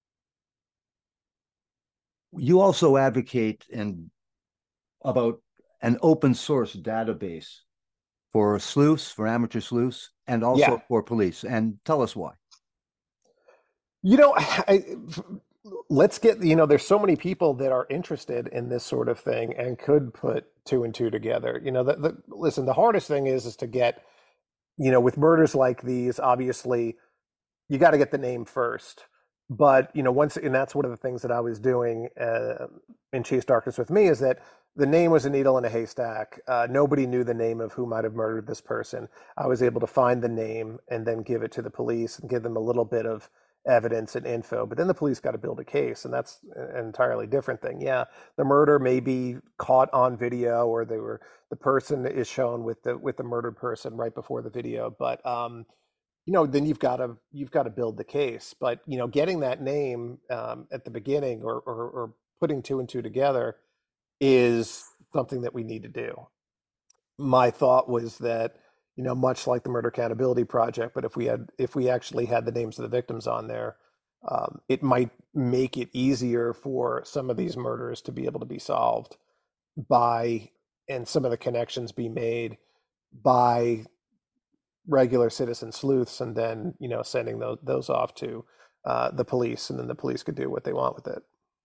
You also advocate and about an open source database for sleuths, for amateur sleuths, and also Yeah. for police. And tell us why. You know, I, let's get, you know, there's so many people that are interested in this sort of thing and could put two and two together. You know, the, the, listen, the hardest thing is, is to get, you know, with murders like these, obviously, you got to get the name first. But, you know, once, and that's one of the things that I was doing uh, in Chase Darkness with me, is that the name was a needle in a haystack. Uh, nobody knew the name of who might have murdered this person. I was able to find the name and then give it to the police and give them a little bit of evidence and info. But then the police got to build a case, and that's an entirely different thing. Yeah, the murder may be caught on video, or they were the person is shown with the with the murdered person right before the video. But um, you know, then you've got to you've got to build the case. But you know, getting that name um, at the beginning, or, or or putting two and two together, is something that we need to do. My thought was that, you know, much like the Murder Accountability Project, but if we had if we actually had the names of the victims on there, um, it might make it easier for some of these murders to be able to be solved by, and some of the connections be made by regular citizen sleuths, and then, you know, sending those those off to uh, the police, and then the police could do what they want with it.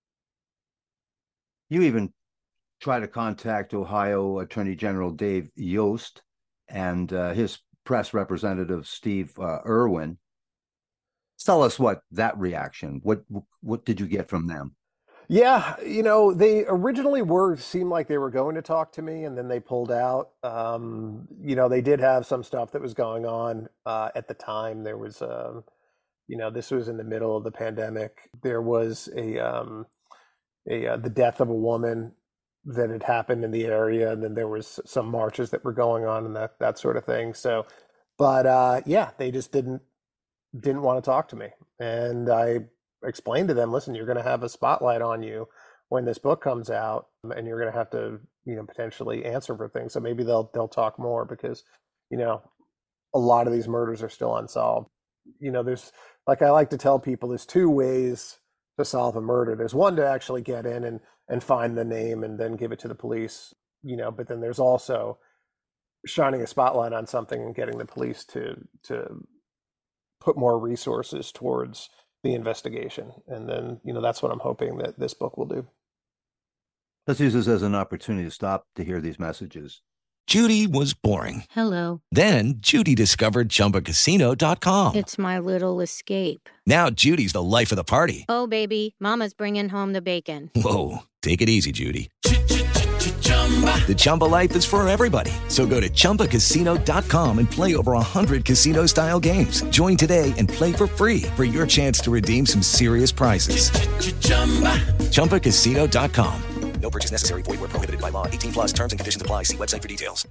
You even try to contact Ohio Attorney General Dave Yost and uh, his press representative, Steve uh, Irwin. Tell us what that reaction, what what did you get from them? Yeah, you know, they originally were seemed like they were going to talk to me, and then they pulled out. Um, you know, they did have some stuff that was going on uh, at the time. There was, um, you know, this was in the middle of the pandemic. There was a, um, a uh, the death of a woman that had happened in the area, and then there was some marches that were going on and that that sort of thing. So, but uh, yeah, they just didn't didn't want to talk to me, and I explained to them, listen, you're going to have a spotlight on you when this book comes out, and you're going to have to, you know, potentially answer for things. So maybe they'll they'll talk more, because, you know, a lot of these murders are still unsolved. You know, there's, like I like to tell people, there's two ways to solve a murder. There's one to actually get in and and find the name and then give it to the police, you know, but then there's also shining a spotlight on something and getting the police to to put more resources towards the investigation. And then, you know, that's what I'm hoping that this book will do. Let's use this as an opportunity to stop to hear these messages. Judy was boring. Hello. Then Judy discovered Chumba Casino dot com. It's my little escape. Now Judy's the life of the party. Oh, baby, mama's bringing home the bacon. Whoa, take it easy, Judy. The Chumba life is for everybody. So go to Chumba Casino dot com and play over one hundred casino-style games. Join today and play for free for your chance to redeem some serious prizes. Chumba Casino dot com. No purchase necessary. Void where prohibited by law. eighteen plus terms and conditions apply. See website for details.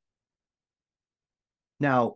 Now,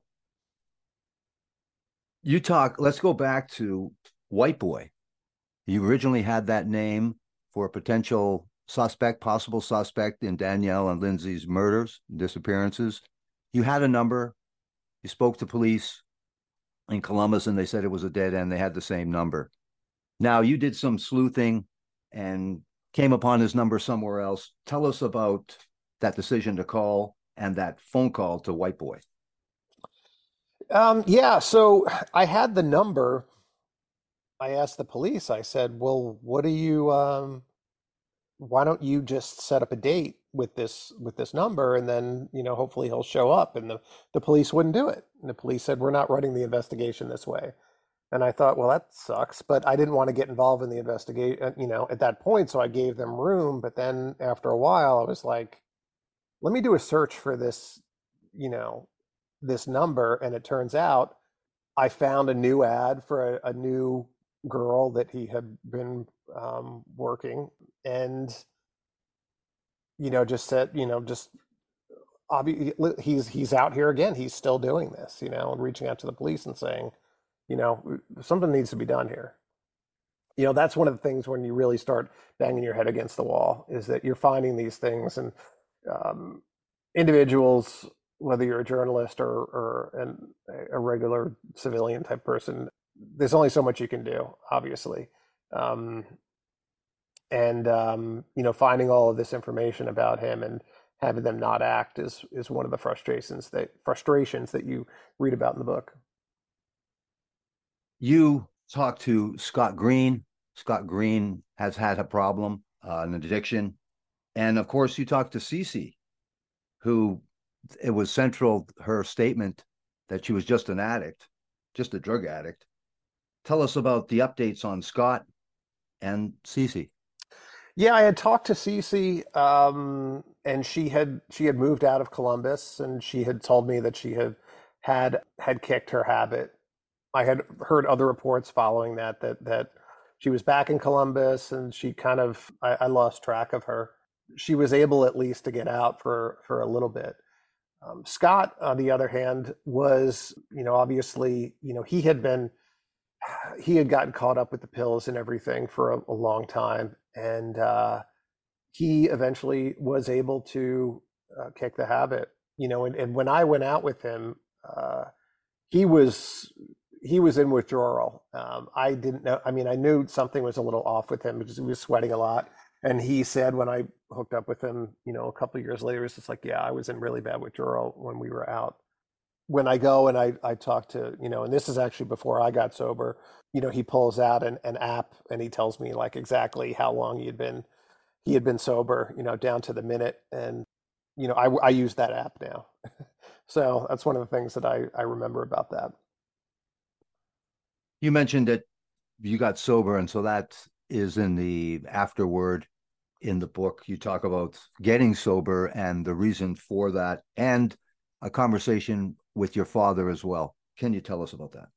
you talk, let's go back to White Boy. You originally had that name for a potential suspect, possible suspect in Danielle and Lindsay's murders, disappearances. You had a number. You spoke to police in Columbus and they said it was a dead end. They had the same number. Now, you did some sleuthing and came upon his number somewhere else. Tell us about that decision to call and that phone call to White Boy. Um, yeah, so I had the number. I asked the police, I said, well, what do you, um, why don't you just set up a date with this, with this number? And then, you know, hopefully he'll show up. And the, the police wouldn't do it. And the police said, we're not running the investigation this way. And I thought, well, that sucks, but I didn't want to get involved in the investigation, you know, at that point. So I gave them room. But then after a while, I was like, let me do a search for this, you know, this number. And it turns out I found a new ad for a, a new girl that he had been um, working, and, you know, just said, you know, just obviously he's, he's out here again. He's still doing this, you know, and reaching out to the police and saying, you know, something needs to be done here. You know, that's one of the things when you really start banging your head against the wall, is that you're finding these things, and um, individuals, whether you're a journalist or, or an, a regular civilian type person, there's only so much you can do, obviously. Um, and, um, you know, finding all of this information about him and having them not act is, is one of the frustrations that frustrations that you read about in the book. You talked to Scott Green. Scott Green has had a problem, uh, an addiction. And of course, you talked to Cece, who, it was central, her statement that she was just an addict, just a drug addict. Tell us about the updates on Scott and Cece. Yeah, I had talked to Cece, um, and she had she had moved out of Columbus, and she had told me that she had had had kicked her habit. I had heard other reports following that that that she was back in Columbus, and she kind of I, I lost track of her. She was able at least to get out for for a little bit. Um, Scott, on the other hand, was, you know, obviously, you know, he had been he had gotten caught up with the pills and everything for a, a long time. And uh, he eventually was able to uh, kick the habit, you know, and, and when I went out with him, uh, he was, he was in withdrawal. Um, I didn't know, I mean, I knew something was a little off with him because he was sweating a lot. And he said, when I hooked up with him, you know, a couple of years later, it's just like, yeah, I was in really bad withdrawal when we were out. When I go and I, I talk to, you know, and this is actually before I got sober, you know, he pulls out an, an app and he tells me like exactly how long he had been, he had been sober, you know, down to the minute. And, you know, I, I use that app now. So that's one of the things that I, I remember about that. You mentioned that you got sober, and so that is in the afterword in the book. You talk about getting sober and the reason for that, and a conversation with your father as well. Can you tell us about that?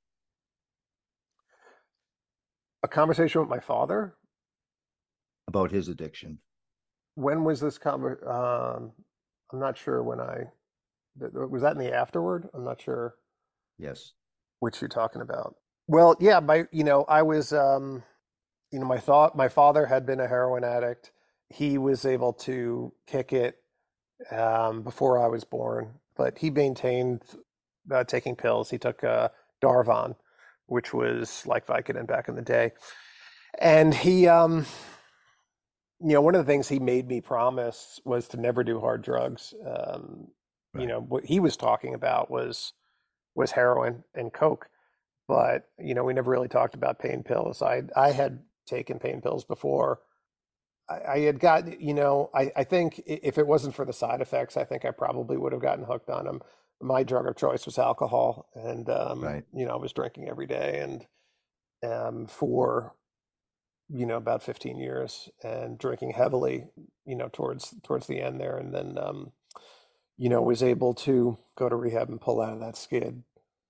A conversation with my father? About his addiction. When was this conver- um I'm not sure when I, was that in the afterward? I'm not sure. Yes. Which you're talking about. Well, yeah, my, you know, I was, um, you know, my thought, my father had been a heroin addict. He was able to kick it um, before I was born, but he maintained uh, taking pills. He took uh, Darvon, which was like Vicodin back in the day. And he, um, you know, one of the things he made me promise was to never do hard drugs. Um, right. You know, what he was talking about was, was heroin and Coke, but, you know, we never really talked about pain pills. I, I had taken pain pills before. I, I had gotten, you know, I, I think if it wasn't for the side effects, I think I probably would have gotten hooked on them. My drug of choice was alcohol, and, um, right. you know, I was drinking every day. And um, for, you know, about fifteen years and drinking heavily, you know, towards towards the end there, and then um, you know, was able to go to rehab and pull out of that skid.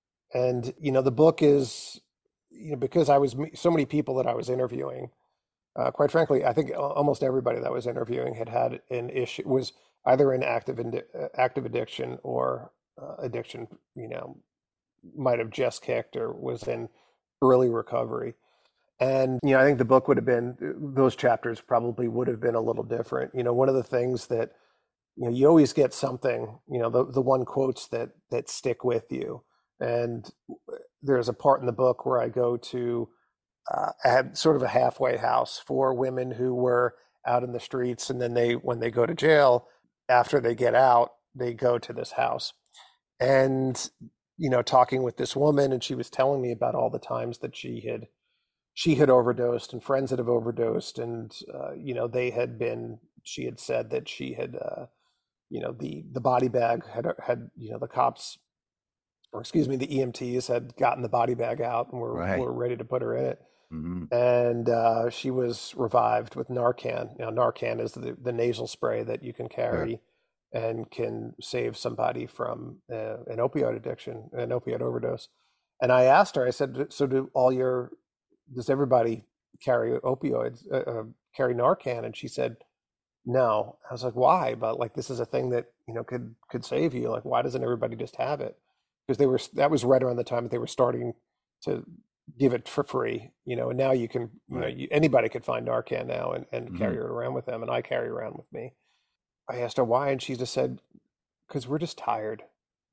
And you know, the book is, you know, because I was so many people that I was interviewing. Uh, quite frankly, I think almost everybody that I was interviewing had had an issue, was either in active in, active addiction or uh, addiction, you know, might have just kicked or was in early recovery. And, you know, I think the book would have been, those chapters probably would have been a little different. You know, one of the things that, you know, you always get something, you know, the, the one quotes that, that stick with you. And there's a part in the book where I go to, uh, I had sort of a halfway house for women who were out in the streets. And then they, when they go to jail, after they get out, they go to this house. And, you know, talking with this woman, and she was telling me about all the times that she had, she had overdosed and friends that have overdosed. And, uh, you know, they had been, she had said that she had, uh, you know, the, the body bag had, had, you know, the cops, or excuse me, the E M Ts had gotten the body bag out and were, Right. were ready to put her in it. Mm-hmm. And uh, she was revived with Narcan. You know, Narcan is the, the nasal spray that you can carry right. and can save somebody from uh, an opioid addiction, an opioid overdose. And I asked her, I said, so do all your, does everybody carry opioids, uh, uh, carry Narcan? And she said, no. I was like, why? But like, this is a thing that, you know, could, could save you. Like, why doesn't everybody just have it? Because they were, that was right around the time that they were starting to give it for free, you know, and now you can, you right. know, you, anybody could find Narcan now and, and mm-hmm. carry it around with them. And I carry around with me. I asked her why, and she just said, because we're just tired,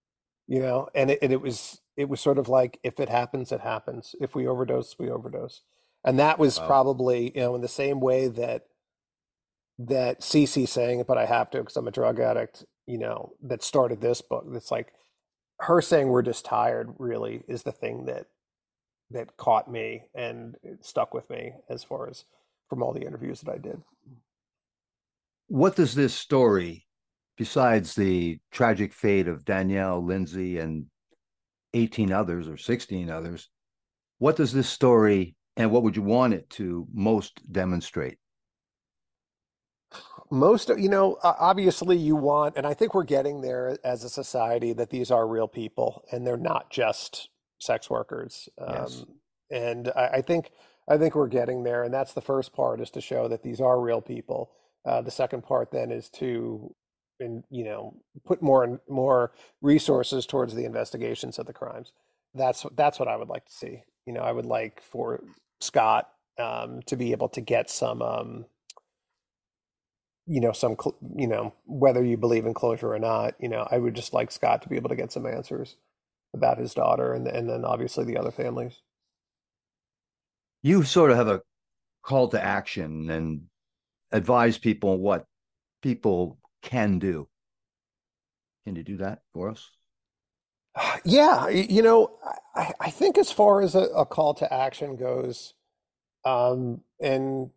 you know, and it, and it was, it was sort of like, if it happens, it happens. If we overdose, we overdose. And that was wow. probably, you know, in the same way that, that Cece saying, but I have to, because I'm a drug addict, you know, that started this book. It's like her saying, we're just tired, really is the thing that, that caught me and it stuck with me as far as from all the interviews that I did. What does this story, besides the tragic fate of Danielle, Lindsay, and eighteen others or sixteen others, what does this story and what would you want it to most demonstrate? Most, you know, obviously you want, and I think we're getting there as a society, that these are real people and they're not just sex workers. Yes. Um, and I, I think, I think we're getting there. And that's the first part, is to show that these are real people. Uh, the second part then is to, in, you know, put more and more resources towards the investigations of the crimes. That's, that's what I would like to see. You know, I would like for Scott um, to be able to get some, um, you know, some, you know, whether you believe in closure or not, you know, I would just like Scott to be able to get some answers about his daughter and, and then obviously the other families. You sort of have a call to action and advise people what people can do. Can you do that for us? Yeah. You know, I, I think as far as a, a call to action goes, um, and,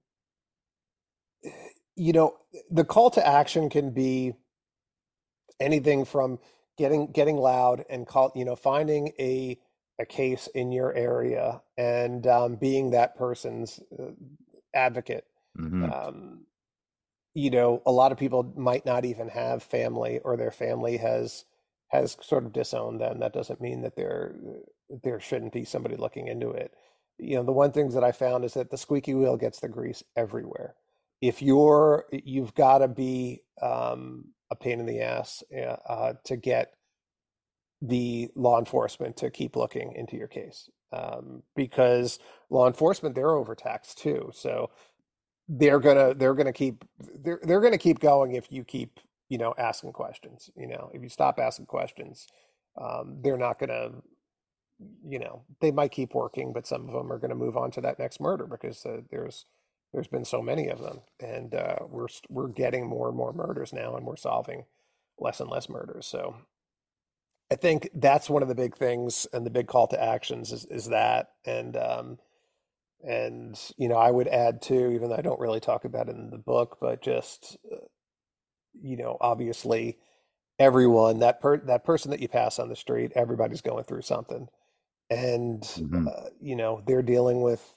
you know, the call to action can be anything from getting getting loud and call, you know, finding a a case in your area and um, being that person's uh, advocate. Mm-hmm. Um, you know, a lot of people might not even have family, or their family has has sort of disowned them. That doesn't mean that there there shouldn't be somebody looking into it. You know, the one things that I found is that the squeaky wheel gets the grease everywhere. If you're, you've got to be um, a pain in the ass uh, to get the law enforcement to keep looking into your case, um, because law enforcement, they're overtaxed too. So they're gonna they're gonna keep they're they're gonna keep going if you keep, you know, asking questions. You know, if you stop asking questions, um, they're not gonna, you know, they might keep working, but some of them are going to move on to that next murder because uh, there's there's been so many of them, and uh, we're we're getting more and more murders now, and we're solving less and less murders. So I think that's one of the big things, and the big call to actions is is that, and um, and you know, I would add too, even though I don't really talk about it in the book, but just uh, you know, obviously everyone, that per that person that you pass on the street, everybody's going through something. And, mm-hmm. uh, you know, they're dealing with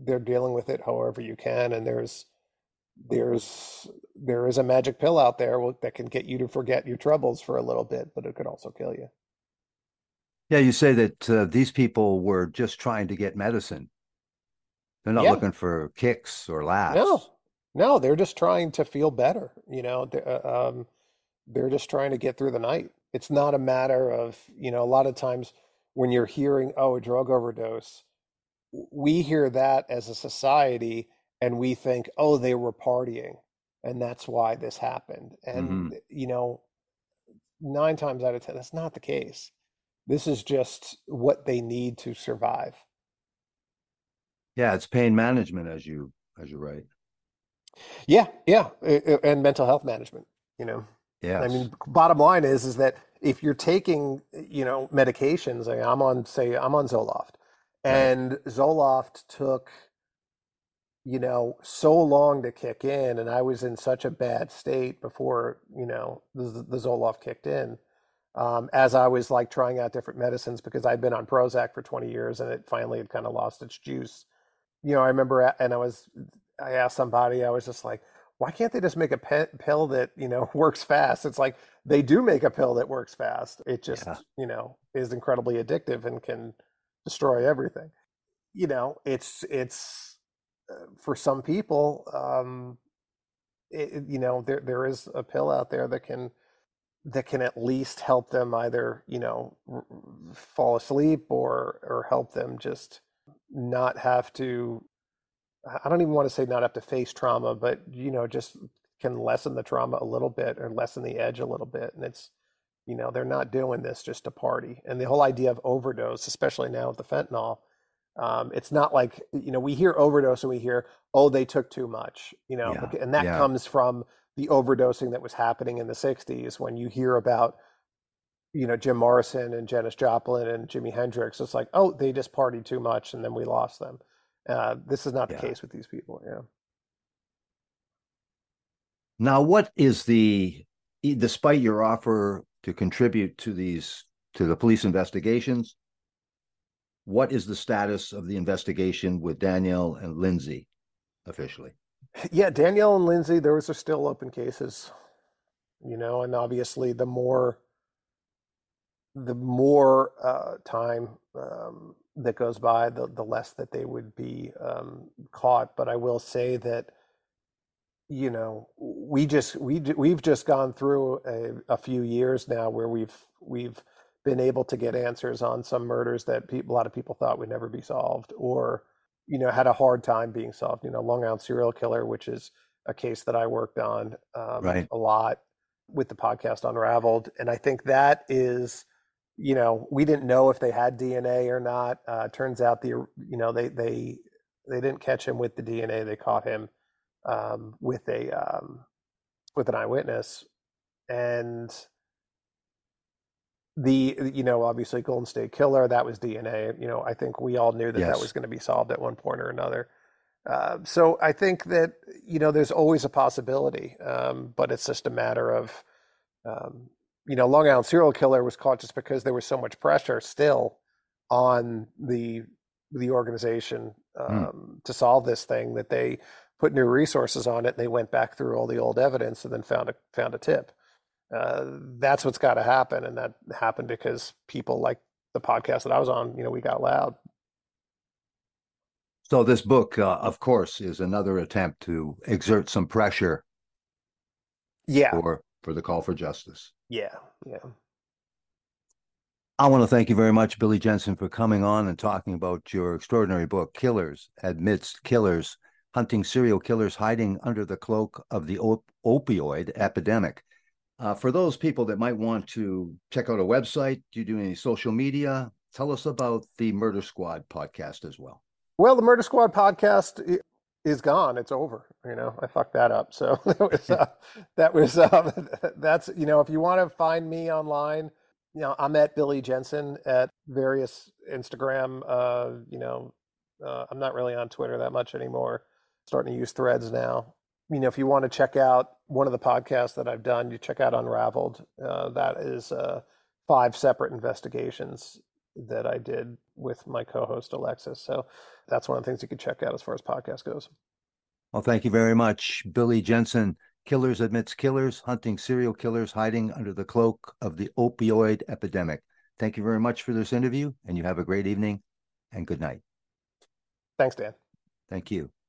they're dealing with it however you can. And there's, there's, there is a magic pill out there that can get you to forget your troubles for a little bit, but it could also kill you. Yeah, you say that uh, these people were just trying to get medicine. They're not Yeah. looking for kicks or laughs. No, no, they're just trying to feel better. You know, they're, uh, um, they're just trying to get through the night. It's not a matter of, you know, a lot of times when you're hearing, oh, a drug overdose, we hear that as a society and we think, oh, they were partying and that's why this happened. And, Mhm. you know, nine times out of ten, that's not the case. This is just what they need to survive. Yeah, it's pain management, as you as you write. Yeah, yeah, a- a- and mental health management, you know. Yes. I mean, bottom line is is that if you're taking, you know, medications, like I'm on, say, I'm on Zoloft, and Zoloft took, you know, so long to kick in, and I was in such a bad state before, you know, the, the Zoloft kicked in, um, as I was like trying out different medicines because I'd been on Prozac for twenty years and it finally had kind of lost its juice. You know, I remember, a- and I was, I asked somebody, I was just like, why can't they just make a pe- pill that, you know, works fast? It's like, they do make a pill that works fast. It just, Yeah. you know, is incredibly addictive and can destroy everything. You know, it's, it's, uh, for some people, um, it, it- you know, there, there is a pill out there that can, that can at least help them either, you know, r- r- fall asleep or, or help them just not have to, I don't even want to say not have to face trauma, but, you know, just can lessen the trauma a little bit or lessen the edge a little bit. And it's, you know, they're not doing this just to party. And the whole idea of overdose, especially now with the fentanyl, um, it's not like, you know, we hear overdose and we hear, oh, they took too much, you know, Yeah, bec- and that yeah. comes from the overdosing that was happening in the sixties when you hear about, you know, Jim Morrison and Janis Joplin and Jimi Hendrix. It's like, oh, they just partied too much and then we lost them. Uh, this is not the Yeah. case with these people. Yeah. Now, what is the, e- despite your offer to contribute to these, to the police investigations, what is the status of the investigation with Danielle and Lindsay officially? Yeah, Danielle and Lindsay, those are still open cases, you know, and obviously the more the more uh, time um, that goes by, the the less that they would be um, caught. But I will say that, you know, we just we j- we've just gone through a, a few years now where we've we've been able to get answers on some murders that people, a lot of people thought would never be solved, or, you know, had a hard time being solved. You know, Long Island serial killer, which is a case that I worked on um, Right. a lot with the podcast Unraveled, and I think that is, you know, we didn't know if they had D N A or not. Uh, turns out the, you know, they they they didn't catch him with the D N A. They caught him um, with a um, with an eyewitness, and the, you know, obviously Golden State Killer, that was D N A. You know, I think we all knew that that Yes. was going to be solved at one point or another. Uh, so I think that, you know, there's always a possibility, um, but it's just a matter of, um, you know, Long Island serial killer was caught just because there was so much pressure still on the the organization um, to solve this thing that they put new resources on it. And they went back through all the old evidence and then found a found a tip. Uh, that's what's got to happen, and that happened because people like the podcast that I was on, you know, we got loud. So this book, uh, of course, is another attempt to exert some pressure Yeah, for, for the call for justice. yeah, yeah. I want to thank you very much, Billy Jensen, for coming on and talking about your extraordinary book, Killers Amidst Killers, Hunting Serial Killers Hiding Under the Cloak of the op- Opioid Epidemic. Uh, for those people that might want to check out a website, do you do any social media? Tell us about the Murder Squad podcast as well. Well, the Murder Squad podcast i- is gone. It's over. You know, I fucked that up. So that was, uh, that was, uh, that's, you know, if you want to find me online, you know, I'm at Billy Jensen at various Instagram. Uh, you know, uh, I'm not really on Twitter that much anymore. Starting to use Threads now. You know, if you want to check out one of the podcasts that I've done, you check out Unraveled. Uh, that is uh, five separate investigations that I did with my co-host Alexis. So that's one of the things you can check out as far as podcast goes. Well, thank you very much, Billy Jensen. Killers Amidst Killers, hunting serial killers hiding under the cloak of the opioid epidemic. Thank you very much for this interview, and you have a great evening and good night. Thanks, Dan. Thank you.